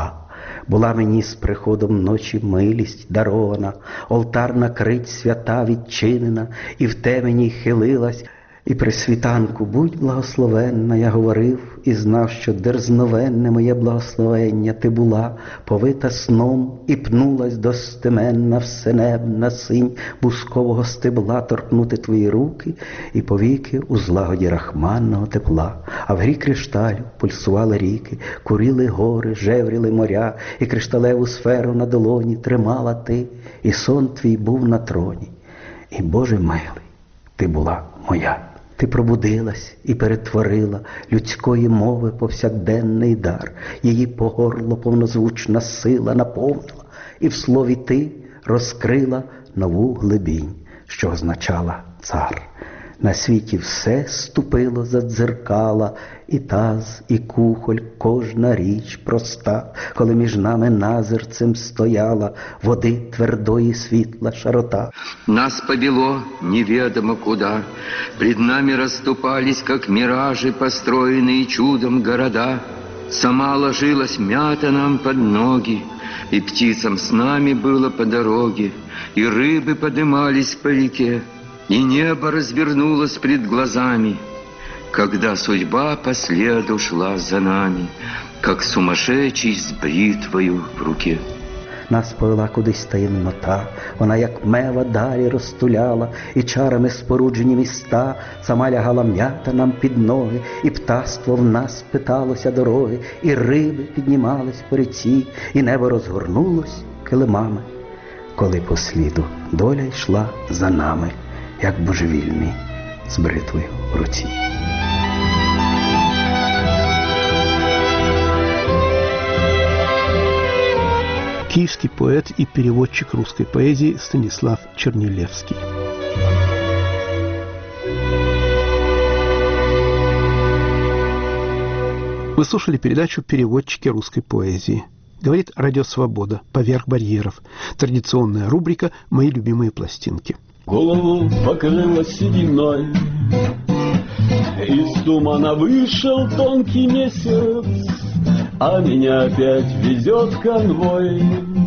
Була мені з приходом ночі милість дарована, олтарна крить свята відчинена, і в темені хилилась, і при світанку будь благословенна, я говорив і знав, що дерзновенне моє благословення ти була, повита сном, і пнулась достеменна всенебна синь бускового стебла торкнути твої руки, і повіки у злагоді рахманного тепла. А в грі кришталю пульсували ріки, куріли гори, жевріли моря, і кришталеву сферу на долоні тримала ти, і сон твій був на троні. І, Боже милий, ти була моя. Ти пробудилась і перетворила людської мови повсякденний дар. Її по горло повнозвучна сила наповнила, і в слові ти розкрила нову глибінь, що означала цар. На світі все ступило задзеркала, і таз, і кухоль, кожна річ проста, коли між нами назирцем стояла води твердої світла широта. Нас повело неведомо куда, пред нами расступались, как миражи, построенные чудом города. Сама ложилась мята нам под ноги, и птицам с нами было по дороге, и рыбы подымались по реке, и небо развернулось пред глазами, когда судьба по следу шла за нами, как сумасшедший с бритвою в руке. Нас повела кудись таємнота, вона як мева далі розтуляла, і чарами споруджені міста, сама лягала м'ята нам під ноги, і птаство в нас питалося дороги, і риби піднімались по ріці, і небо розгорнулось килимами, коли по сліду доля йшла за нами, як божевільний з бритвою в руці. Киевский поэт и переводчик русской поэзии Станислав Чернилевский. Вы слушали передачу «Переводчики русской поэзии». Говорит Радио Свобода, «Поверх барьеров». Традиционная рубрика «Мои любимые пластинки». Голову покрыло сединой, из тумана вышел тонкий месяц, а меня опять везет конвой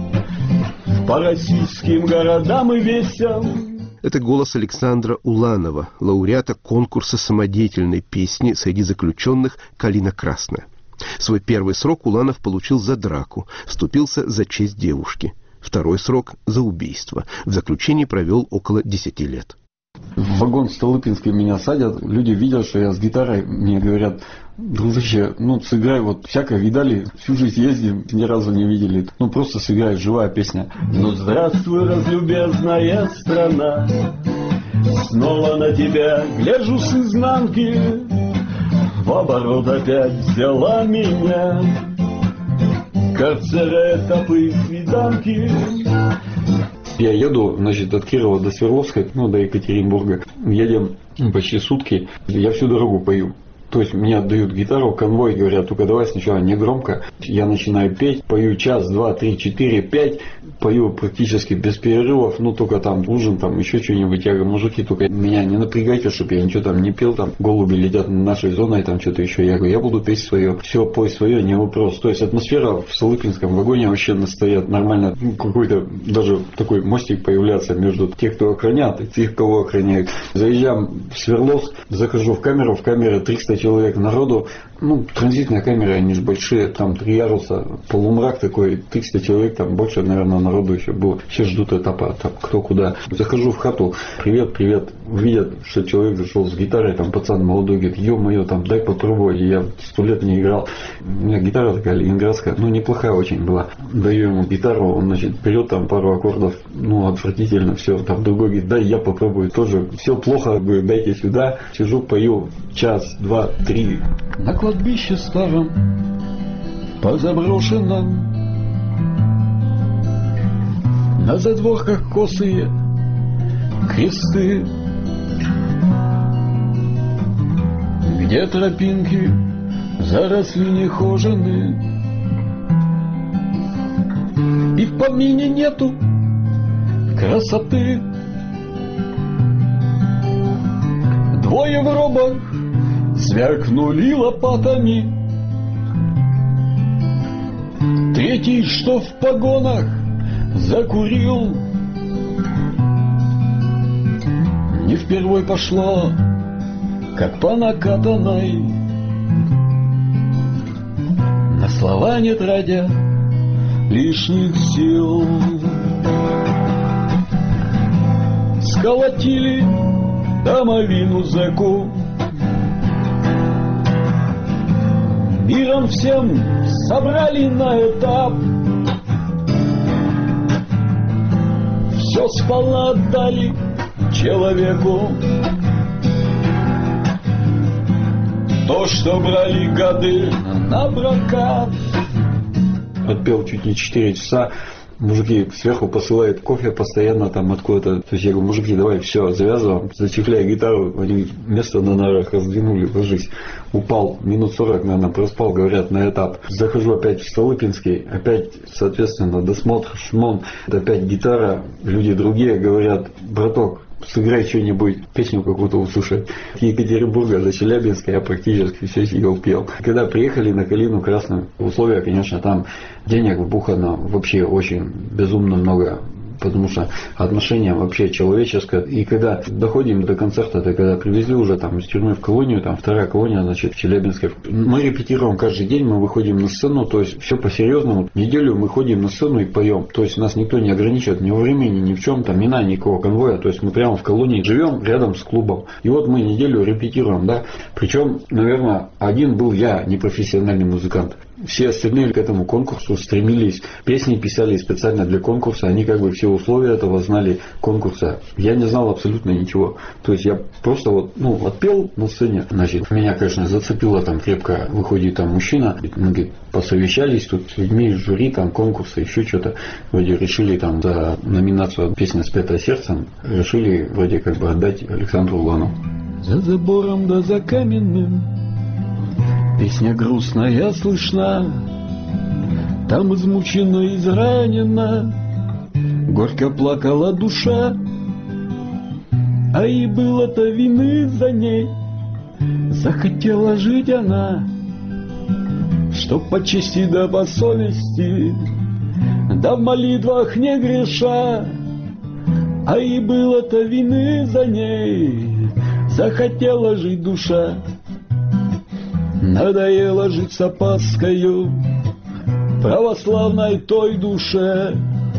по российским городам и весям. Это голос Александра Уланова, лауреата конкурса самодеятельной песни среди заключенных «Калина красная». Свой первый срок Уланов получил за драку, вступился за честь девушки. Второй срок – за убийство. В заключении провел около десяти лет. В вагон Столыпинский меня садят, люди видят, что я с гитарой, мне говорят: дружище, ну сыграй, вот всякое видали, всю жизнь ездим, ни разу не видели, ну просто сыграй, живая песня. Ну здравствуй, разлюбезная страна, снова на тебя гляжу с изнанки, в оборот опять взяла меня карцера, этапы, свиданки. Я еду, значит, от Кирова до Свердловска, ну, до Екатеринбурга. Едем почти сутки. Я всю дорогу пою. То есть мне отдают гитару, конвой, говорят: только давай сначала не громко. Я начинаю петь, пою час, два, три, четыре, пять. Пою практически без перерывов, ну только там ужин, там еще что-нибудь. Я говорю: мужики, только меня не напрягайте, чтобы я ничего там не пел, там голуби летят над нашей зоной, там что-то еще. Я говорю: я буду петь свое, все, пой свое, не вопрос. То есть атмосфера в Столыпинском вагоне вообще настоят нормально, ну, какой-то даже такой мостик появляется между тех, кто охраняет, и тех, кого охраняют. Заезжаем в Свердловск, захожу в камеру, в камере триста человек народу, ну, транзитная камера, они же большие, там три яруса, полумрак такой, триста человек, там больше, наверное, народу еще было. Все ждут этапа, там, кто куда. Захожу в хату: привет, привет. Видят, что человек зашел с гитарой, там пацан молодой говорит: ё-моё, там, дай попробовать. Я сто лет не играл. У меня гитара такая ленинградская, ну, неплохая очень была. Даю ему гитару, он, значит, берет там пару аккордов, ну, отвратительно все. Там другой говорит: дай я попробую тоже. Все плохо, говорю, дайте сюда. Сижу, пою час, два, три. На кладбище старом, по заброшенном, на задворках косые кресты, где тропинки заросли нехожены, и в помине нету красоты. Двое в робах звякнули лопатами, Третий, что в погонах, закурил. Не впервой пошло, как по накатанной. На слова не тратя лишних сил. Сколотили домовину зэку, миром всем собрали на этап. Все сполна отдали человеку. То, что брали годы на прокат. Отпел чуть не четыре часа. Мужики сверху посылают кофе постоянно там откуда-то. То есть я говорю, мужики, давай, все, завязываем, зачехляй гитару. Они место на нарах раздвинули, ложись. Упал, минут сорок, наверное, проспал, говорят, на этап. Захожу опять в Столыпинский, опять, соответственно, досмотр, шмон. Опять гитара, люди другие говорят, браток, сыграй что-нибудь, песню какую-то услышать. С Екатеринбурга до Челябинска я практически все сидел, пел. Когда приехали на Калину Красную, условия, конечно, там денег вбухано вообще очень безумно много. Потому что отношение вообще человеческое. И когда доходим до концерта, то когда привезли уже там из тюрьмы в колонию, там вторая колония, значит, в Челябинске. Мы репетируем каждый день, мы выходим на сцену, то есть все по-серьезному. Неделю мы ходим на сцену и поем. То есть нас никто не ограничивает ни во времени, ни в чем, там, ни на никакого конвоя. То есть мы прямо в колонии живем рядом с клубом. И вот мы неделю репетируем, да. Причем, наверное, один был я, непрофессиональный музыкант. Все остальные к этому конкурсу стремились, песни писали специально для конкурса, они как бы все условия этого знали конкурса. Я не знал абсолютно ничего. То есть я просто вот, ну, отпел на сцене. Значит, меня, конечно, зацепило там крепко, выходит там мужчина, мы, говорит, посовещались тут с людьми из жюри, там конкурса, еще что-то. Вроде решили там за номинацию «Песня, спетая сердцем», решили вроде как бы отдать Александру Уланову. За забором да за каменным песня грустная слышна, там измучена, изранена, горько плакала душа, а и было-то вины за ней, захотела жить она, чтоб по чести да по совести, да в молитвах не греша, а и было-то вины за ней, захотела жить душа. Надоело жить с опаскою православной той душе.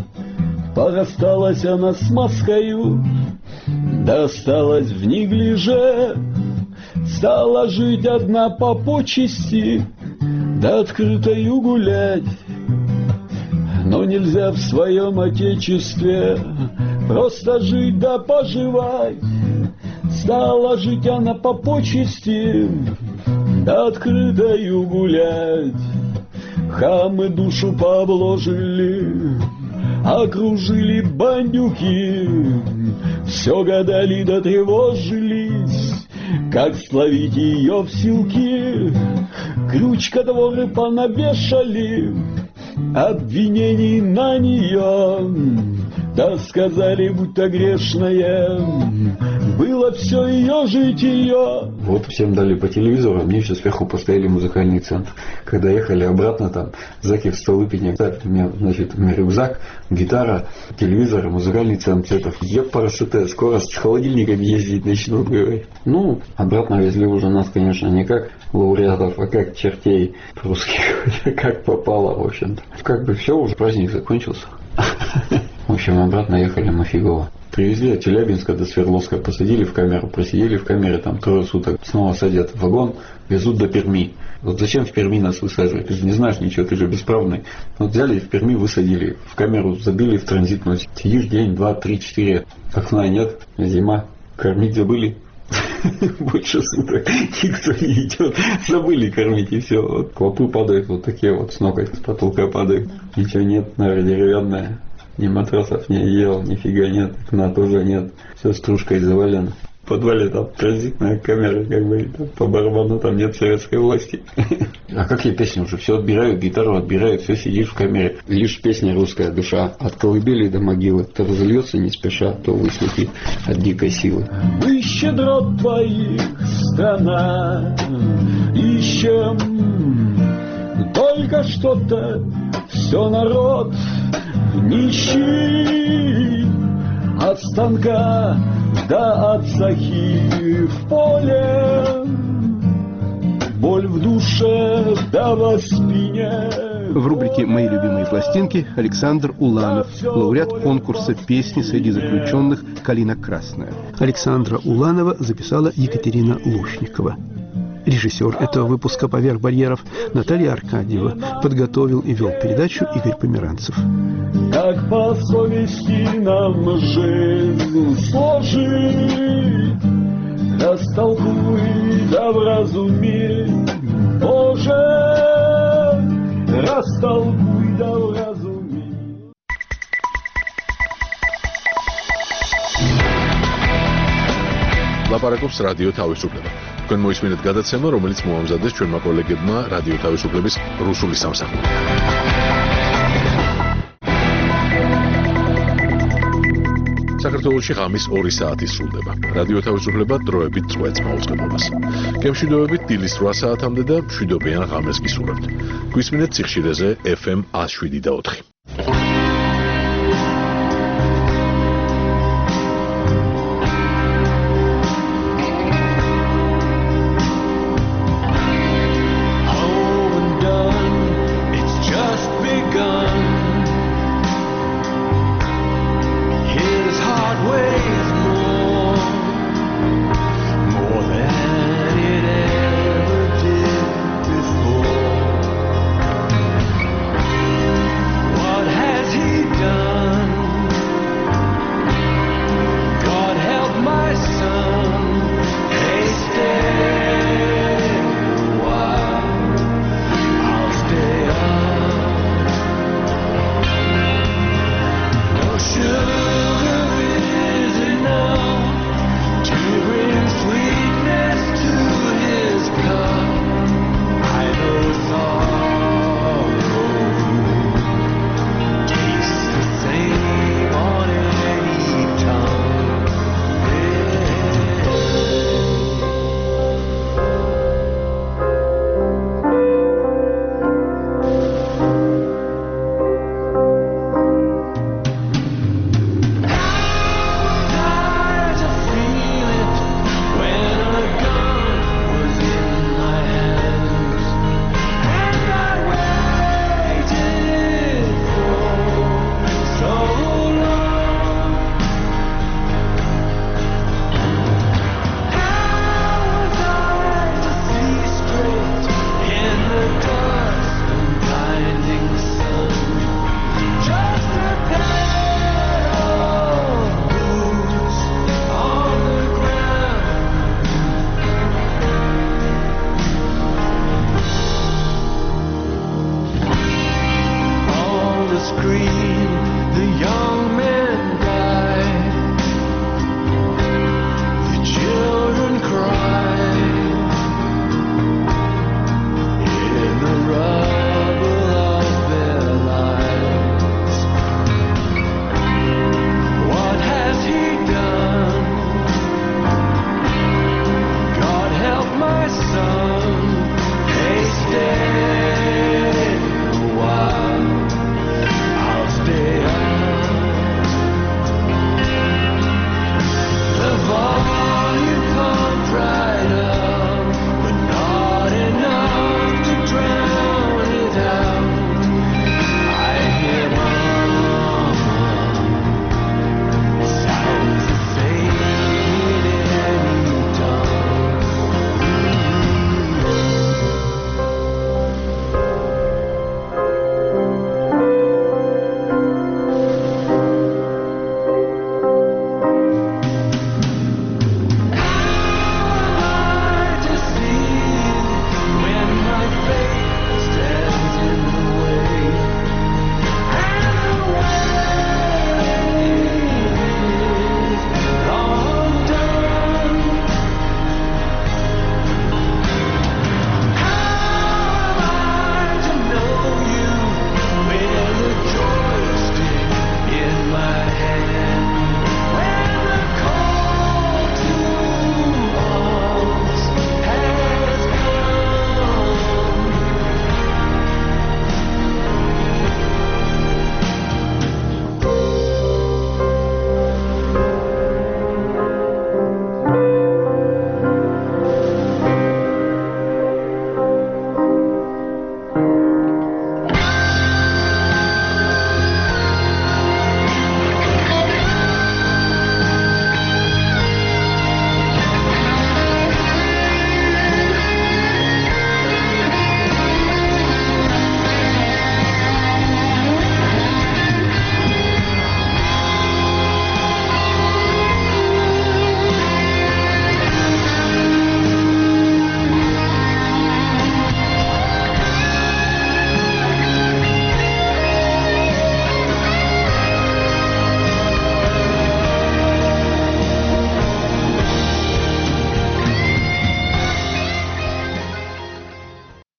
Порасталась она с маскою, да осталась в неглиже. Стала жить одна по почести, да открытою гулять. Но нельзя в своем отечестве просто жить да поживать. Стала жить она по почести, да открытою гулять. Хамы душу пообложили, окружили бандюки, все гадали да тревожились, как словить ее в силки. Крючка дворы понавешали обвинений на нее, да сказали, будто грешная было все ее житие. Вот всем дали по телевизору, мне еще сверху поставили музыкальный центр. Когда ехали обратно, там, зэки в Столыпине, у меня, значит, у меня рюкзак, гитара, телевизор, музыкальный центр. Еб парашюте, скоро с холодильниками ездить начнут, говорить. Ну, обратно везли уже нас, конечно, не как лауреатов, а как чертей русских, как попало, в общем-то. Как бы все, уже праздник закончился. В общем, обратно ехали мы фигово. Привезли от Челябинска до Свердловска, посадили в камеру, просидели в камере там трое суток, снова садят в вагон, везут до Перми. Вот зачем в Перми нас высаживать? Ты же не знаешь ничего, ты же бесправный. Вот взяли и в Перми высадили, в камеру забили в транзитную. Сидишь день, два, три, четыре, окна нет, зима, кормить забыли. Больше суток никто не идет, забыли кормить и все. Вот клопы падают вот такие вот с ног, с потолка падают. Ничего нет, наверное, деревянная. Ни матрасов, ни одеял, нифига нет, окна тоже нет. Все стружкой завалено. В подвале там транзитная камера, как бы, там, по барабану там нет советской власти. А какие песни уже? Все отбирают, гитару отбирают, все сидишь в камере. Лишь песня «Русская душа» от колыбели до могилы. То разольется не спеша, то выслухи от дикой силы. Мы щедрот твоих страна ищем, Только что-то все народ нищий, от станка до от сахи в поле, боль в душе да во спине. В рубрике «Мои любимые пластинки» Александр Уланов, лауреат конкурса песни среди заключенных «Калина красная». Александра Уланова записала Екатерина Лушникова. Режиссер этого выпуска «Поверх барьеров» Наталья Аркадьева. Подготовил и вел передачу Игорь Померанцев. Как по совести нам жизнь сложить, растолкуй да вразуми, Боже, растолкуй да вразуми. ლაპარაკობს რადიო თავისუფლება. თქვენ მოისმინეთ გადაცემა, რომელიც მოამზადეს ჩვენმა კოლეგებმა რადიო თავისუფლების რუსული სამსახური. საქართველოში ღამის ორი საათი სრულდება. რადიო თავისუფლება დროებით წვეთს მაუწყებლობას. გემშვიდობებით დილის რვა საათამდე და მშვიდობიან ღამეს გისურვებთ. გვისმინეთ ციხშირეზე ეფ ემ ათს შვიდი და ოთხი.